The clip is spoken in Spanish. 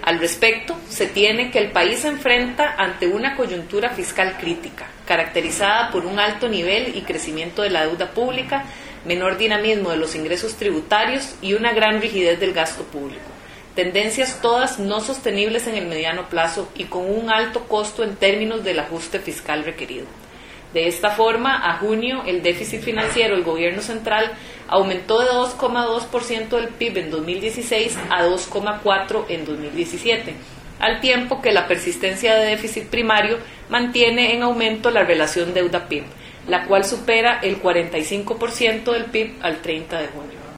Al respecto, se tiene que el país se enfrenta ante una coyuntura fiscal crítica, caracterizada por un alto nivel y crecimiento de la deuda pública, menor dinamismo de los ingresos tributarios y una gran rigidez del gasto público. Tendencias todas no sostenibles en el mediano plazo y con un alto costo en términos del ajuste fiscal requerido. De esta forma, a junio, el déficit financiero del gobierno central aumentó de 2,2% del PIB en 2016 a 2,4% en 2017, al tiempo que la persistencia de déficit primario mantiene en aumento la relación deuda-PIB, la cual supera el 45% del PIB al 30 de junio.